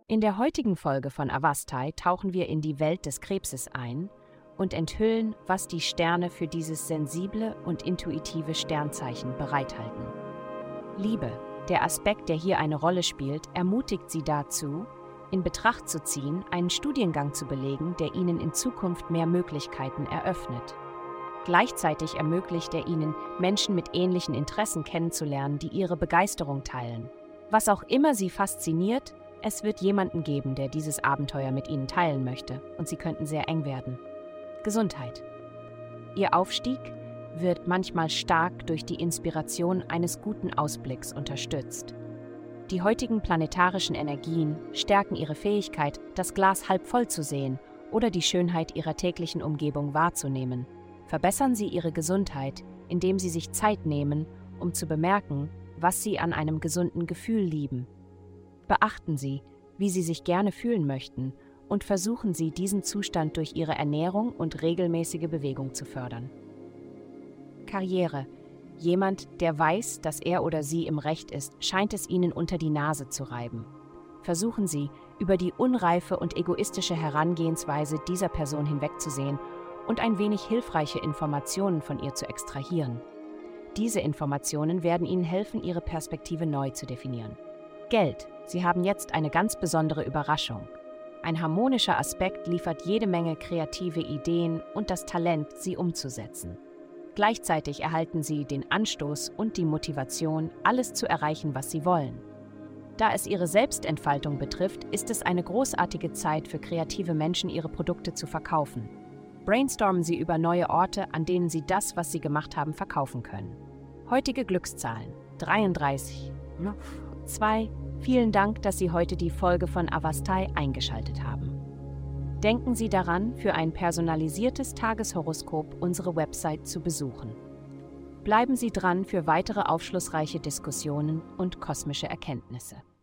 In der heutigen Folge von Avastai tauchen wir in die Welt des Krebses ein und enthüllen, was die Sterne für dieses sensible und intuitive Sternzeichen bereithalten. Liebe, der Aspekt, der hier eine Rolle spielt, ermutigt Sie dazu, in Betracht zu ziehen, einen Studiengang zu belegen, der Ihnen in Zukunft mehr Möglichkeiten eröffnet. Gleichzeitig ermöglicht er Ihnen, Menschen mit ähnlichen Interessen kennenzulernen, die Ihre Begeisterung teilen. Was auch immer Sie fasziniert, es wird jemanden geben, der dieses Abenteuer mit Ihnen teilen möchte, und Sie könnten sehr eng werden. Gesundheit. Ihr Aufstieg wird manchmal stark durch die Inspiration eines guten Ausblicks unterstützt. Die heutigen planetarischen Energien stärken Ihre Fähigkeit, das Glas halb voll zu sehen oder die Schönheit Ihrer täglichen Umgebung wahrzunehmen. Verbessern Sie Ihre Gesundheit, indem Sie sich Zeit nehmen, um zu bemerken, was Sie an einem gesunden Gefühl lieben. Beachten Sie, wie Sie sich gerne fühlen möchten, und versuchen Sie, diesen Zustand durch Ihre Ernährung und regelmäßige Bewegung zu fördern. Karriere. Jemand, der weiß, dass er oder sie im Recht ist, scheint es Ihnen unter die Nase zu reiben. Versuchen Sie, über die unreife und egoistische Herangehensweise dieser Person hinwegzusehen und ein wenig hilfreiche Informationen von ihr zu extrahieren. Diese Informationen werden Ihnen helfen, Ihre Perspektive neu zu definieren. Geld. Sie haben jetzt eine ganz besondere Überraschung. Ein harmonischer Aspekt liefert jede Menge kreative Ideen und das Talent, sie umzusetzen. Gleichzeitig erhalten Sie den Anstoß und die Motivation, alles zu erreichen, was Sie wollen. Da es Ihre Selbstentfaltung betrifft, ist es eine großartige Zeit für kreative Menschen, ihre Produkte zu verkaufen. Brainstormen Sie über neue Orte, an denen Sie das, was Sie gemacht haben, verkaufen können. Heutige Glückszahlen: 33, 2. Vielen Dank, dass Sie heute die Folge von Avastai eingeschaltet haben. Denken Sie daran, für ein personalisiertes Tageshoroskop unsere Website zu besuchen. Bleiben Sie dran für weitere aufschlussreiche Diskussionen und kosmische Erkenntnisse.